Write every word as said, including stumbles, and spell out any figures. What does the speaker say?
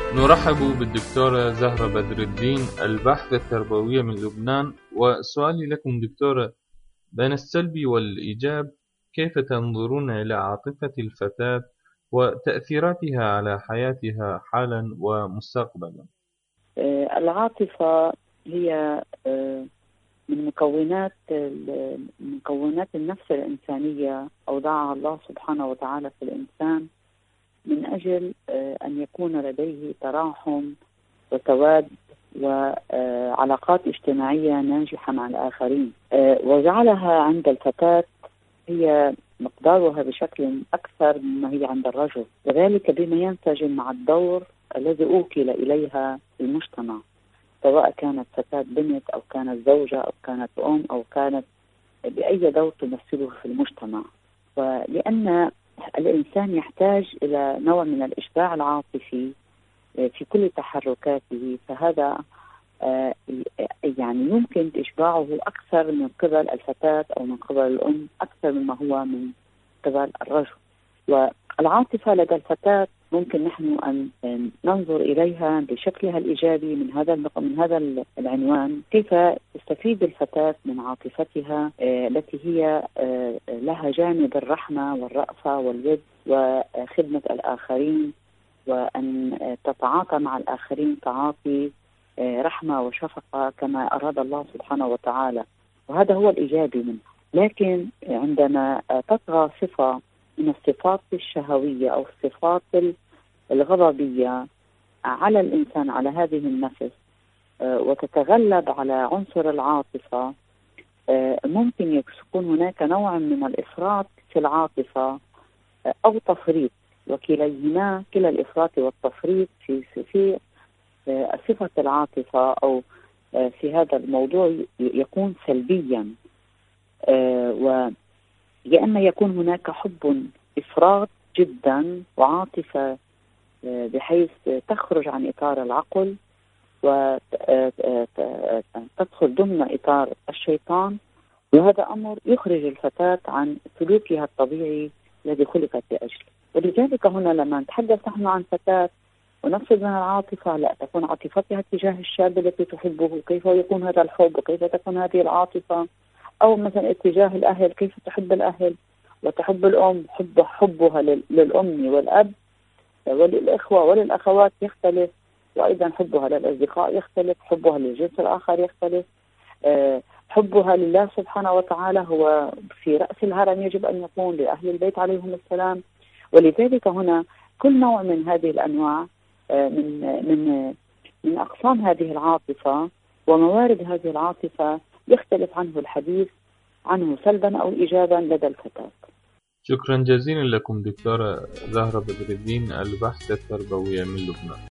نرحب بالدكتورة زهرة بدر الدين، الباحثة التربوية من لبنان. وسؤالي لكم دكتورة، بين السلب والإيجاب كيف تنظرون إلى عاطفة الفتاة وتأثيراتها على حياتها حالا ومستقبلا؟ العاطفة هي من مكونات مكونات النفس الإنسانية أوضعها الله سبحانه وتعالى في الإنسان من أجل أن يكون لديه تراحم وتواد وعلاقات اجتماعية ناجحة مع الآخرين، وجعلها عند الفتاة هي مقدارها بشكل أكثر مما هي عند الرجل، وذلك بما ينسجم مع الدور الذي أوكل إليها المجتمع، سواء كانت فتاة بنت أو كانت زوجة أو كانت أم أو كانت بأي دور تمثله في المجتمع. ولأن الإنسان يحتاج إلى نوع من الإشباع العاطفي في كل تحركاته، فهذا يعني يمكن إشباعه أكثر من قبل الفتاة أو من قبل الأم أكثر مما هو من قبل الرجل. والعاطفة لدى الفتاة ممكن نحن أن ننظر إليها بشكلها الإيجابي من هذا من هذا العنوان، كيف تستفيد الفتاة من عاطفتها التي هي لها جانب الرحمة والرأفة والود وخدمة الآخرين، وأن تتعاطى مع الآخرين تعاطي رحمة وشفقة كما أراد الله سبحانه وتعالى، وهذا هو الإيجابي منه. لكن عندما تطغى صفة من الصفات الشهوية أو الصفات الغضبية على الإنسان، على هذه النفس، وتتغلب على عنصر العاطفة، ممكن يكون هناك نوع من الإفراط في العاطفة أو تفريط، وكليهما كلا الإفراط والتفريط في في صفة العاطفة أو في هذا الموضوع يكون سلبيا، ويا إما يكون هناك حب إفراط جدا وعاطفة بحيث تخرج عن إطار العقل وتدخل ضمن إطار الشيطان، وهذا أمر يخرج الفتاة عن سلوكها الطبيعي الذي خلقت لأجله. ولذلك هنا لما نتحدث نحن عن فتاة ونقصد منها العاطفة، لا تكون عاطفتها تجاه الشاب الذي تحبه، كيف يكون هذا الحب وكيف تكون هذه العاطفة، أو مثلا اتجاه الأهل، كيف تحب الأهل وتحب الأم، حب حبها للأم والأب وللإخوة وللأخوات يختلف، وأيضا حبها للأصدقاء يختلف، حبها للجنس الآخر يختلف، حبها لله سبحانه وتعالى هو في رأس الهرم يجب أن يكون لأهل البيت عليهم السلام. ولذلك هنا كل نوع من هذه الأنواع من من من أقسام هذه العاطفة وموارد هذه العاطفة يختلف عنه الحديث عنه سلبا أو إيجابا لدى الفتاة. شكرا جزيلا لكم دكتورة زهرة بدر الدين، الباحثة التربوية من لبنان.